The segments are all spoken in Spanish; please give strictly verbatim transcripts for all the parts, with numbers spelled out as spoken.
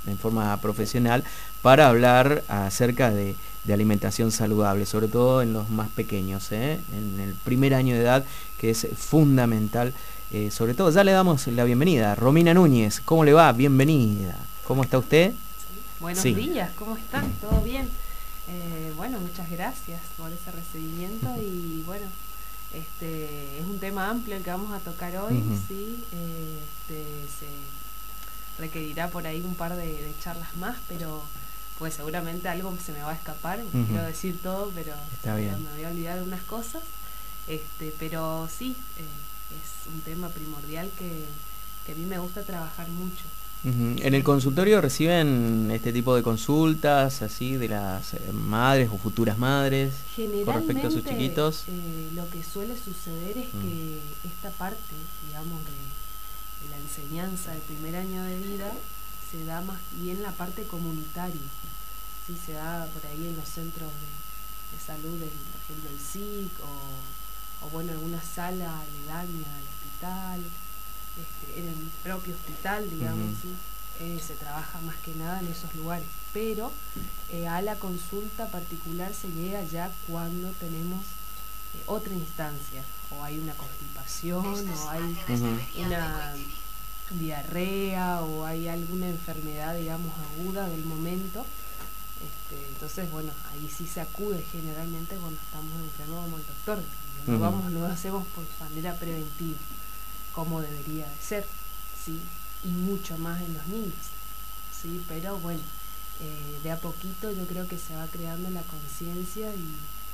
en forma profesional para hablar acerca de, de alimentación saludable, sobre todo en los más pequeños, ¿eh? En el primer año de edad, que es fundamental. Eh, sobre todo, ya le damos la bienvenida. Romina Núñez, ¿cómo le va? Bienvenida. ¿Cómo está usted? Sí. Buenos Sí. días, ¿cómo están? ¿Todo bien? Eh, bueno, muchas gracias por ese recibimiento y bueno, este es un tema amplio el que vamos a tocar hoy, Uh-huh. sí, eh, este, se requerirá por ahí un par de, de charlas más, pero pues seguramente algo se me va a escapar, Uh-huh. quiero decir todo, pero Está bien. me voy a olvidar de unas cosas, este, pero sí, eh, es un tema primordial que, que a mí me gusta trabajar mucho. Uh-huh. ¿En el consultorio reciben este tipo de consultas así de las eh, madres o futuras madres con respecto a sus chiquitos? Eh, lo que suele suceder es uh-huh. que esta parte, digamos, de, de la enseñanza del primer año de vida se da más bien la parte comunitaria, ¿sí? Se da por ahí en los centros de, de salud, del, por ejemplo el S I C o, o bueno, alguna sala aledaña al hospital, este, en el propio hospital, digamos, uh-huh. ¿sí? Eh, se trabaja más que nada en esos lugares, pero eh, a la consulta particular se llega ya cuando tenemos eh, otra instancia, o hay una constipación, o hay uh-huh. una diarrea, o hay alguna enfermedad, digamos, aguda del momento. Este, entonces, bueno, ahí sí se acude generalmente cuando estamos enfermos como el doctor, no, uh-huh. vamos, no lo hacemos por manera preventiva, como debería de ser, ¿sí? Y mucho más en los niños, ¿sí? Pero bueno, eh, de a poquito yo creo que se va creando la conciencia y,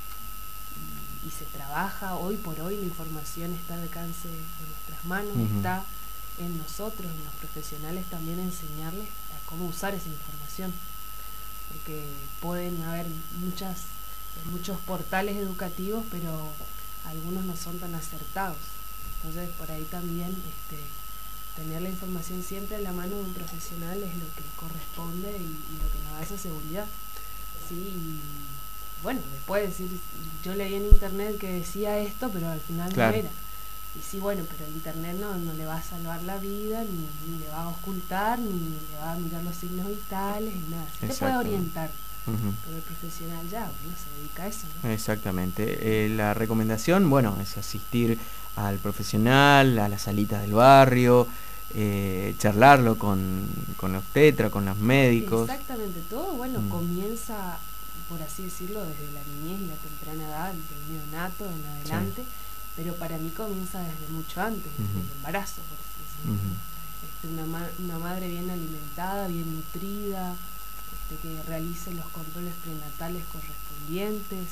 y, y se trabaja. Hoy por hoy la información está al alcance de nuestras manos, uh-huh. está en nosotros, en los profesionales también enseñarles a cómo usar esa información, porque pueden haber muchas, muchos portales educativos, pero algunos no son tan acertados. Entonces por ahí también este, tener la información siempre en la mano de un profesional es lo que corresponde y, y lo que nos da esa seguridad, ¿sí? Y bueno, después decir, yo leí en internet que decía esto, pero al final claro. no era. Y sí, bueno, pero el internet no, no le va a salvar la vida, ni, ni le va a ocultar, ni le va a mirar los signos vitales, ni nada. Sí te puede orientar. Uh-huh. Pero el profesional ya, bueno, se dedica a eso, ¿no? Exactamente. Eh, la recomendación, bueno, es asistir al profesional, a las salitas del barrio, eh, charlarlo con, con los obstetra, con los médicos. Exactamente, todo, bueno, mm. comienza, por así decirlo, desde la niñez y la temprana edad, del neonato en adelante, sí. Pero para mí comienza desde mucho antes, uh-huh. desde el embarazo, por así decirlo. Uh-huh. Este, una, ma- una madre bien alimentada, bien nutrida, este, que realice los controles prenatales correspondientes,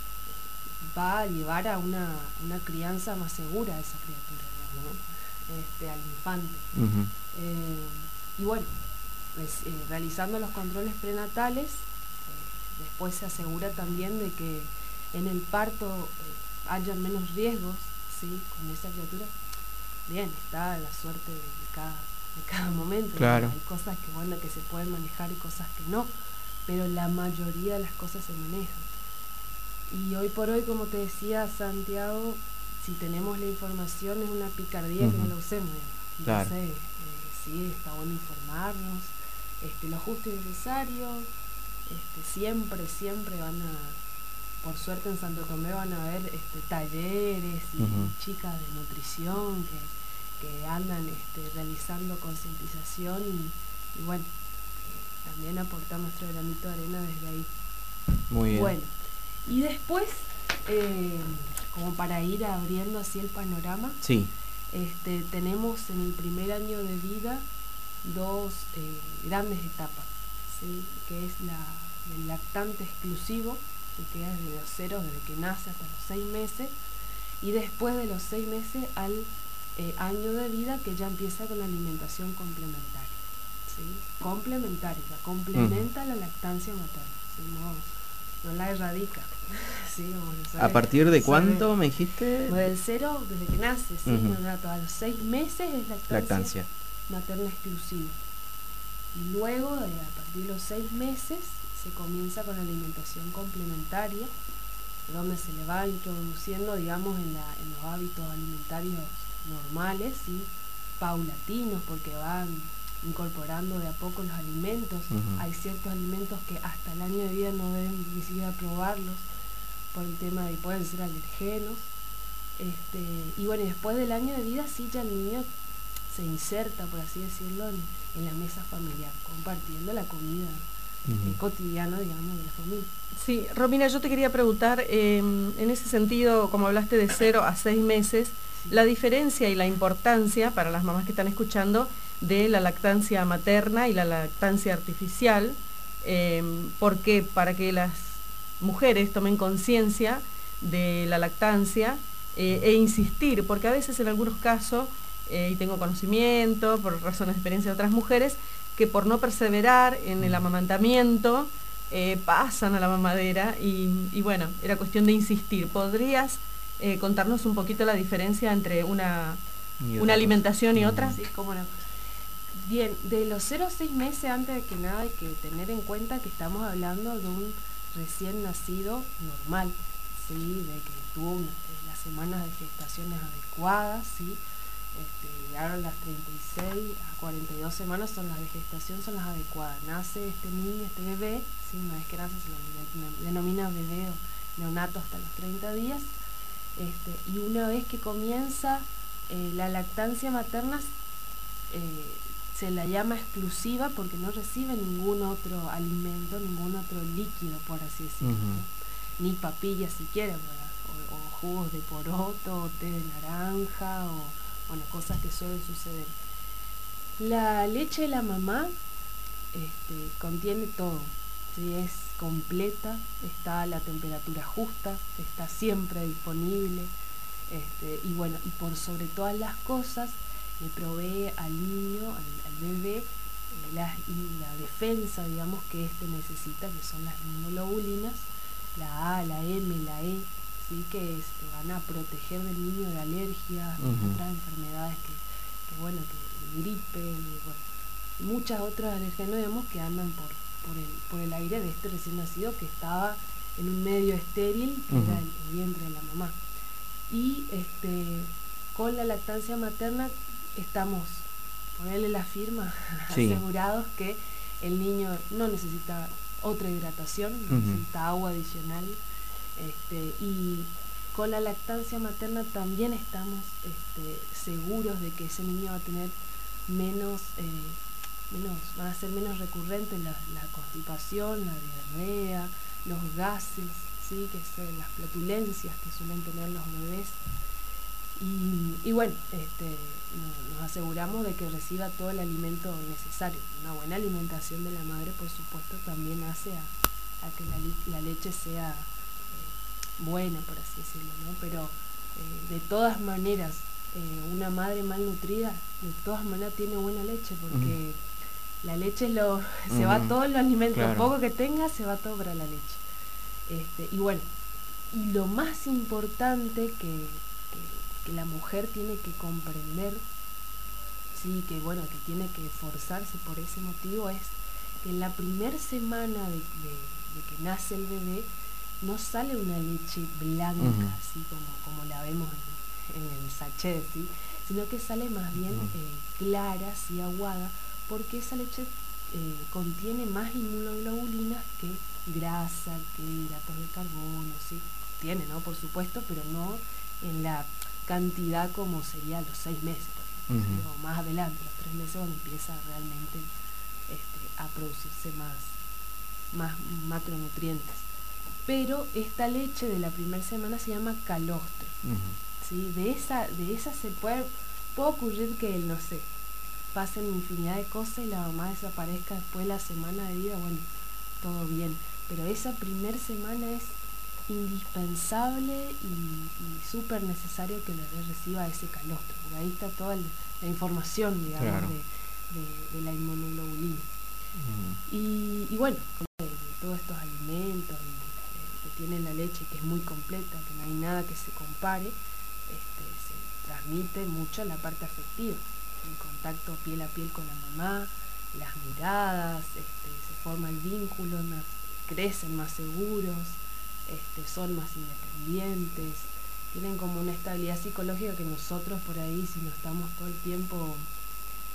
va a llevar a una, una crianza más segura a esa criatura, digamos, ¿no? Este, al infante. Uh-huh. Eh, y bueno, pues, eh, realizando los controles prenatales, eh, después se asegura también de que en el parto eh, haya menos riesgos, ¿sí? Con esa criatura. Bien, está la suerte de cada, de cada momento. Claro. ¿No? Hay cosas que, bueno, que se pueden manejar y cosas que no, pero la mayoría de las cosas se manejan. Y hoy por hoy, como te decía Santiago, si tenemos la información es una picardía uh-huh. que no la usemos. Entonces, claro. eh, sí, está bueno informarnos, este, lo justo y necesario, este, siempre, siempre van a, por suerte en Santo Tomé van a haber este, talleres y uh-huh. chicas de nutrición que, que andan este, realizando concientización y, y bueno, eh, también aportar nuestro granito de arena desde ahí. Muy bien. Bueno, y después, eh, como para ir abriendo así el panorama, sí. este, tenemos en el primer año de vida dos eh, grandes etapas, ¿sí? Que es la del lactante exclusivo, que queda desde los ceros, desde que nace hasta los seis meses, y después de los seis meses al eh, año de vida, que ya empieza con la alimentación complementaria, ¿sí? Complementaria, complementa uh-huh. la lactancia materna, ¿sí? no, no la erradica. Sí, bueno, ¿A partir de cuánto me dijiste? Del cero, desde que nace, ¿sí? Uh-huh. No, a los seis meses es lactancia, lactancia materna exclusiva. Y luego, de, a partir de los seis meses, se comienza con la alimentación complementaria, donde se le va introduciendo, digamos, en, la, en los hábitos alimentarios normales, ¿sí? Paulatinos, porque van incorporando de a poco los alimentos. Uh-huh. Hay ciertos alimentos que hasta el año de vida no deben ni siquiera probarlos por el tema de que pueden ser alergenos. Este, y bueno, después del año de vida sí ya el niño se inserta, por así decirlo, en, en la mesa familiar, compartiendo la comida uh-huh. eh, cotidiana, digamos, de la familia. Sí, Romina, yo te quería preguntar, eh, en ese sentido, como hablaste de cero a seis meses, sí. la diferencia y la importancia para las mamás que están escuchando de la lactancia materna y la lactancia artificial, eh, porque para que las mujeres tomen conciencia de la lactancia eh, e insistir, porque a veces en algunos casos, eh, y tengo conocimiento por razones de experiencia de otras mujeres, que por no perseverar en el amamantamiento eh, pasan a la mamadera y, y bueno, era cuestión de insistir. ¿Podrías eh, contarnos un poquito la diferencia entre una, una alimentación y otra? Sí, cómo no. Bien, de los cero a seis meses, antes de que nada hay que tener en cuenta que estamos hablando de un recién nacido normal, ¿sí? De que tuvo una, las semanas de gestaciones adecuadas, ¿sí? Este, llegaron las treinta y seis a cuarenta y dos semanas, son las de gestación, son las adecuadas. Nace este niño, este bebé, ¿sí? Una vez que nace se lo denomina bebé o neonato hasta los treinta días, este, y una vez que comienza eh, la lactancia materna, eh, se la llama exclusiva porque no recibe ningún otro alimento, ningún otro líquido, por así decirlo, uh-huh. ¿no? Ni papilla siquiera, o, o jugos de poroto, o té de naranja, o bueno, cosas que suelen suceder. La leche de la mamá este, contiene todo, ¿sí? Es completa, está a la temperatura justa, está siempre disponible, este, y bueno, y por sobre todas las cosas, le provee al niño, al, al bebé, la, la defensa, digamos, que éste necesita, que son las inmunoglobulinas, la A, la M, la E, ¿sí? Que este, van a proteger del niño de alergias, uh-huh. de otras enfermedades que, que bueno, que gripe, de, bueno, muchas otras alergenos, digamos, que andan por, por, el, por el aire de este recién nacido que estaba en un medio estéril, que uh-huh. era el, el vientre de la mamá. Y este, con la lactancia materna estamos, ponerle la firma, sí. asegurados que el niño no necesita otra hidratación, no uh-huh. necesita agua adicional, este, y con la lactancia materna también estamos este, seguros de que ese niño va a tener menos, eh, menos van a ser menos recurrentes la, la constipación, la diarrea, los gases, ¿sí? Que son las flatulencias que suelen tener los bebés. Y, y bueno, este, nos aseguramos de que reciba todo el alimento necesario. Una buena alimentación de la madre, por supuesto, también hace a, a que la, la leche sea eh, buena, por así decirlo, ¿no? Pero eh, de todas maneras, eh, una madre malnutrida, de todas maneras tiene buena leche, porque uh-huh. la leche es lo, se uh-huh. va todo el alimento, claro. poco que tenga, se va todo para la leche. Este, y bueno, y lo más importante que que la mujer tiene que comprender, sí, que bueno, que tiene que esforzarse por ese motivo, es que en la primera semana de, de, de que nace el bebé no sale una leche blanca, uh-huh. así como, como la vemos en, en el sachet, ¿sí? Sino que sale más bien uh-huh. eh, clara, así aguada, porque esa leche eh, contiene más inmunoglobulinas que grasa, que hidratos de carbono, ¿sí? Tiene, ¿no? Por supuesto, pero no en la cantidad como sería a los seis meses, por ejemplo, uh-huh. o más adelante, los tres meses donde empieza realmente este, a producirse más, más macronutrientes. Pero esta leche de la primera semana se llama calostro, uh-huh. ¿sí? De esa, de esa se puede, puede ocurrir que, no sé, pasen infinidad de cosas y la mamá desaparezca después de la semana de vida, bueno, todo bien, pero esa primera semana es indispensable y, y súper necesario que el bebé reciba ese calostro, porque ahí está toda el, la información, digamos, claro. de, de, de la inmunoglobulina. Uh-huh. y, y bueno, de, de todos estos alimentos y, eh, que tiene la leche, que es muy completa, que no hay nada que se compare, este, se transmite mucho la parte afectiva, el contacto piel a piel con la mamá, las miradas, este, se forma el vínculo, más, crecen más seguros, Este, son más independientes, tienen como una estabilidad psicológica que nosotros por ahí, si no estamos todo el tiempo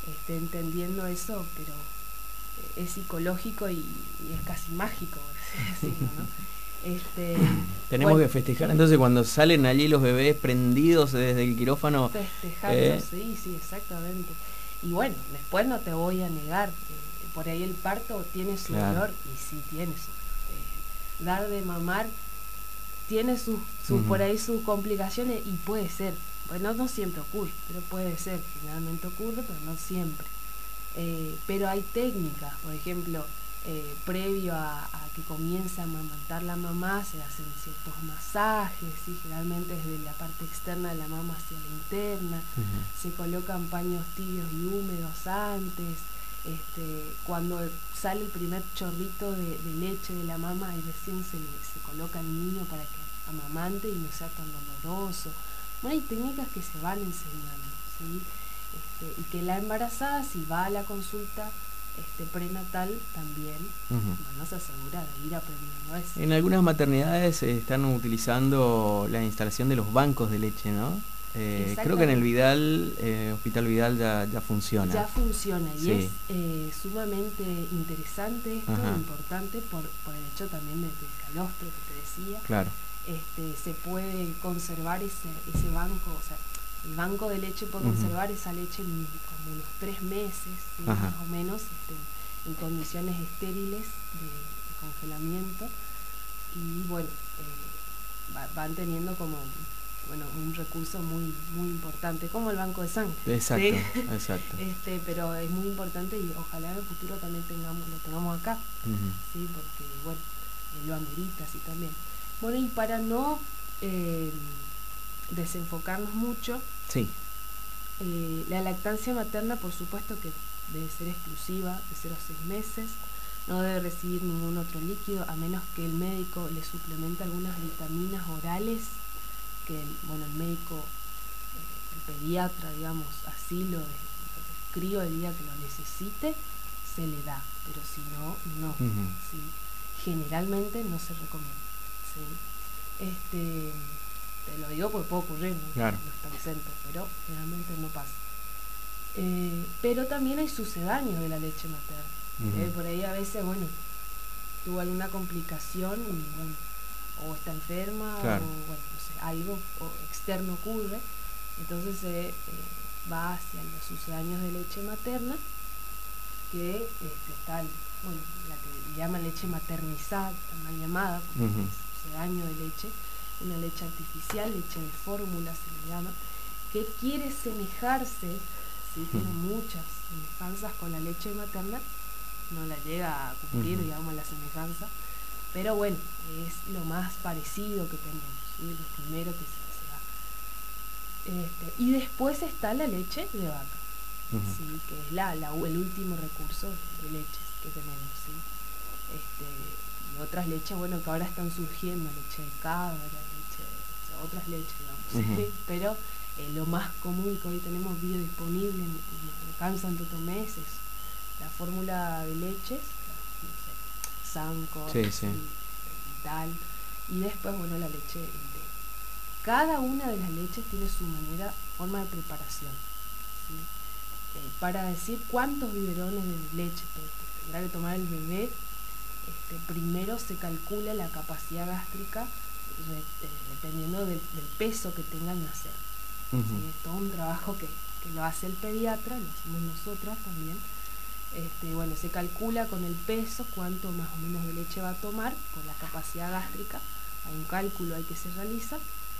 esté entendiendo eso, pero es psicológico y, y es casi mágico, por así decirlo, ¿no? Este, Tenemos bueno, que festejar entonces cuando salen allí los bebés prendidos desde el quirófano. Festejando, eh, sí, sí, exactamente. Y bueno, después no te voy a negar, eh, por ahí el parto tiene su Claro. dolor, y sí tiene su eh, dar de mamar tiene sus su, Ujú. por ahí sus complicaciones, y puede ser, bueno, no siempre ocurre, pero puede ser, generalmente ocurre, pero no siempre. Eh, pero hay técnicas, por ejemplo, eh, previo a, a que comience a amamantar la mamá, se hacen ciertos masajes, ¿sí? Generalmente desde la parte externa de la mama hacia la interna, Ujú. se colocan paños tibios y húmedos antes, este, cuando sale el primer chorrito de, de leche de la mama, y recién se, se coloca el niño para que amamante y no sea tan doloroso. Bueno, hay técnicas que se van enseñando, ¿sí? Este, y que la embarazada, si va a la consulta este, prenatal, también, Ujú. bueno, se asegura de ir aprendiendo eso. En algunas maternidades eh, están utilizando la instalación de los bancos de leche, ¿no? Eh, creo que en el Vidal, eh, Hospital Vidal ya, ya funciona. Ya funciona, y Sí. es eh, sumamente interesante esto, Ajá. importante por, por el hecho también de- del calostro que te decía. Claro. Este, se puede conservar ese, ese banco, o sea, el banco de leche puede Ujú. conservar esa leche en como unos tres meses, ¿sí? Ajá. Más o menos, este, en condiciones estériles de, de congelamiento, y bueno, eh, va- van teniendo como bueno un recurso muy muy importante, como el banco de sangre. Exacto, ¿sí? exacto. Este, pero es muy importante, y ojalá en el futuro también tengamos lo tengamos acá, Ujú. sí, porque bueno, eh, lo amerita así también. Bueno, y para no eh, desenfocarnos mucho, Sí. eh, la lactancia materna, por supuesto que debe ser exclusiva de cero a seis meses, no debe recibir ningún otro líquido, a menos que el médico le suplemente algunas vitaminas orales, que el, bueno, el médico, eh, el pediatra, digamos, así lo, de- lo describe el día que lo necesite, se le da, pero si no, no. Ujú. ¿sí? Generalmente no se recomienda. ¿sí? Este, te lo digo porque puede ocurrir, ¿no? Claro. No está exento, pero generalmente no pasa. Eh, pero también hay sucedáneos de la leche materna. Ujú. Eh, por ahí a veces, bueno, tuvo alguna complicación y bueno, o está enferma, Claro. o bueno, no sé, algo o externo ocurre, entonces se eh, va hacia los sucedáneos de leche materna, que este, está, el- bueno, la que llaman leche maternizada, está mal llamada, porque Ujú. es sucedáneo de leche, una leche artificial, leche de fórmula se le llama, que quiere semejarse, sí, tiene Ujú. muchas semejanzas con la leche materna, no la llega a cumplir, Ujú. digamos, la semejanza, pero bueno, es lo más parecido que tenemos, ¿sí? Lo primero que se, se da. Este, y después está la leche de vaca, Ujú. ¿sí? Que es la, la- el último recurso de leches que tenemos, ¿sí? Este, y otras leches, bueno, que ahora están surgiendo, leche de cabra, leche, o sea, otras leches, digamos, ¿sí? Ujú. Pero eh, lo más común que hoy tenemos biodisponible en, en acá en Santo Tomé es eso, la fórmula de leches, no sé, Sanco, Sí, sí. y tal, y después, bueno, la leche entera. Cada una de las leches tiene su manera, forma de preparación, ¿sí? Eh, para decir cuántos biberones de leche te- te tendrá que tomar el bebé, este, primero se calcula la capacidad gástrica re- eh, dependiendo del, del peso que tenga al nacer. Ujú. ¿sí? Es todo un trabajo que, que lo hace el pediatra, lo hacemos nosotras también. Este, bueno, se calcula con el peso cuánto más o menos de leche va a tomar por la capacidad gástrica. Hay un cálculo ahí que se realiza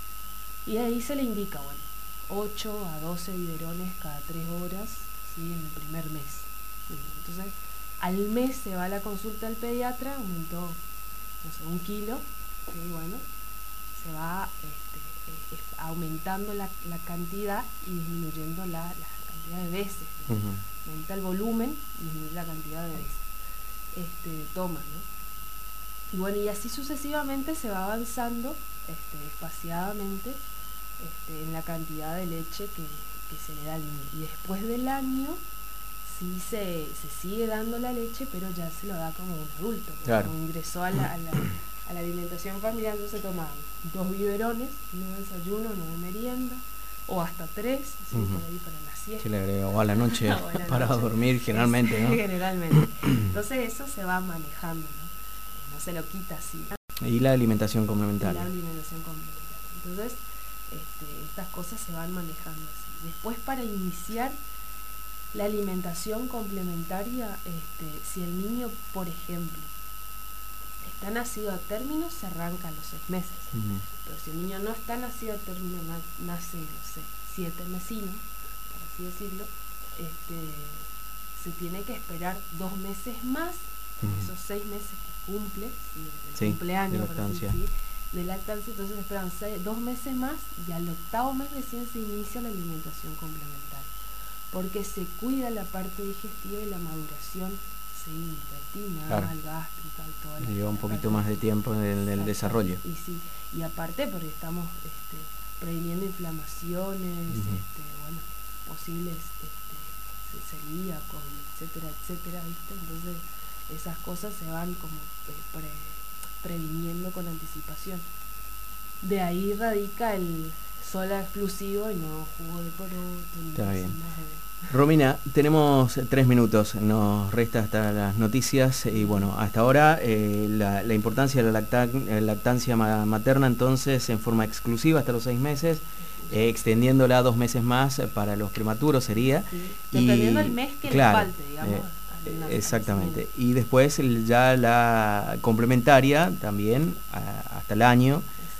y ahí se le indica, bueno, ocho a doce biberones cada tres horas, ¿sí? En el primer mes. ¿sí? Entonces, al mes se va a la consulta del pediatra, aumentó, no sé, un kilo, ¿sí? Bueno, se va este, eh, eh, aumentando la, la cantidad y disminuyendo la, la cantidad de veces. ¿no? Ujú. Aumenta el volumen y disminuye la cantidad de veces este, toma, ¿no? Y bueno, y así sucesivamente se va avanzando este, espaciadamente este, en la cantidad de leche que, que se le da al niño. Y después del año sí se, se sigue dando la leche, pero ya se lo da como un adulto. porque Claro. Como ingresó a la, a, la, a la alimentación familiar, entonces se tomaban dos biberones, uno de desayuno, uno de merienda, o hasta tres, ¿sí? Uh-huh. Por ahí para la siesta. Se le agrega, o a la noche o a la para noche. dormir generalmente, ¿no? Generalmente. Entonces eso se va manejando, ¿no? No se lo quita así. Y la alimentación Y complementaria. la alimentación complementaria. Entonces, este, estas cosas se van manejando así. Después, para iniciar la alimentación complementaria, este, si el niño, por ejemplo, está nacido a término, se arranca a los seis meses. Uh-huh. Pero si el niño no está nacido a término, na- nace, no sé, siete mesinos, por así decirlo, este, se tiene que esperar dos meses más, uh-huh. esos seis meses que cumple, ¿sí? el sí, cumpleaños, de lactancia. por así decir, de lactancia, entonces esperan seis, dos meses más y al octavo mes recién se inicia la alimentación complementaria, porque se cuida la parte digestiva y la maduración, sí, intestinal, claro. gástrica y toda la lleva un poquito parte más de tiempo del, del desarrollo. Y sí, y aparte porque estamos este, previniendo inflamaciones, uh-huh. este, bueno, posibles este, celíacos, etcétera, etcétera, ¿viste? Entonces esas cosas se van como pre, previniendo con anticipación. De ahí radica el sola exclusivo y no jugo de poroto. Ni Está bien. De... Romina, tenemos tres minutos, nos resta hasta las noticias y bueno, hasta ahora eh, la, la importancia de la lactan, lactancia materna entonces en forma exclusiva hasta los seis meses, eh, extendiéndola dos meses más para los prematuros sería. Sí, dependiendo del mes que claro, le falte, digamos. Eh, al, exactamente, y después ya la complementaria también a, hasta el año.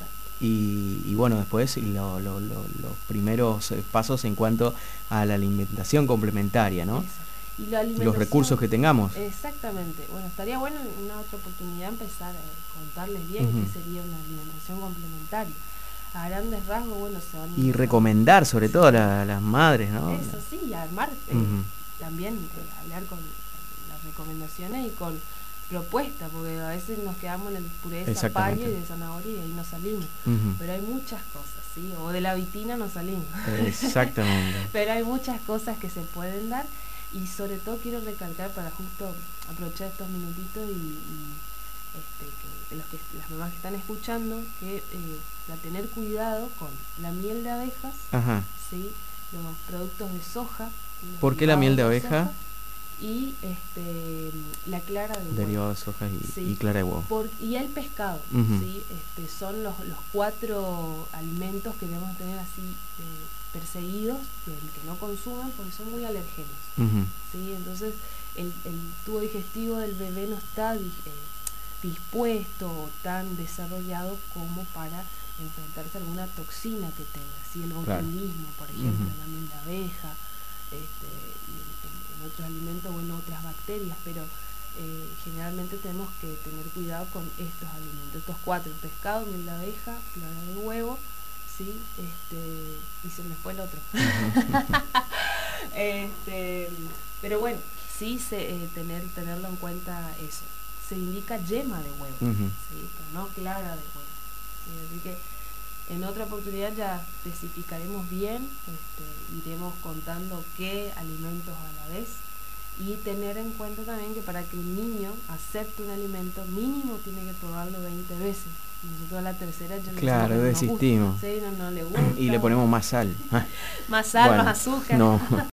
Y, y bueno, después lo, lo, lo, los primeros pasos en cuanto a la alimentación complementaria, ¿no? Y la alimentación, los recursos que tengamos. Exactamente. Bueno, estaría bueno en una otra oportunidad empezar a contarles bien uh-huh. qué sería una alimentación complementaria. A grandes rasgos, bueno, se van... Y recomendar sobre sí. todo a la, las madres, ¿no? Eso sí, y armar, eh, uh-huh. también eh, hablar con las recomendaciones y con propuesta, porque a veces nos quedamos en el puré de zapallo y de zanahoria y ahí no salimos. Uh-huh. Pero hay muchas cosas, ¿sí? O de la vitina no salimos. Exactamente. Pero hay muchas cosas que se pueden dar y sobre todo quiero recalcar para justo aprovechar estos minutitos y, y este, que, los que las mamás que están escuchando, que eh, a tener cuidado con la miel de abejas, Ajá. ¿sí? Los productos de soja. ¿Por qué la miel de abeja? Y este, la clara de huevo. Derivado de soja y, sí. y clara de huevo. Por, y el pescado, uh-huh. ¿sí? Este, son los, los cuatro alimentos que debemos tener así eh, perseguidos, que el que no consuman, porque son muy alérgenos. Uh-huh. ¿Sí? Entonces, el, el tubo digestivo del bebé no está eh, dispuesto o tan desarrollado como para enfrentarse a alguna toxina que tenga, ¿sí? El botulismo, claro. por ejemplo, uh-huh. la miel de abeja, este, y en, en otros alimentos o en otras bacterias, pero eh, generalmente tenemos que tener cuidado con estos alimentos, estos cuatro: pescado, miel de abeja, clara de huevo, ¿sí? Este, y se me fue el otro. este, pero bueno, sí se, eh, tener, tenerlo en cuenta eso. Se indica yema de huevo, uh-huh. ¿sí? Pero no clara de huevo. ¿Sí? Así que en otra oportunidad ya especificaremos bien, este, iremos contando qué alimentos a la vez y tener en cuenta también que para que un niño acepte un alimento mínimo tiene que probarlo veinte veces. Nosotros a la tercera ya claro, no desistimos. Sí, no, no le gusta. Y le ponemos más sal. Más sal, bueno, más azúcar. No.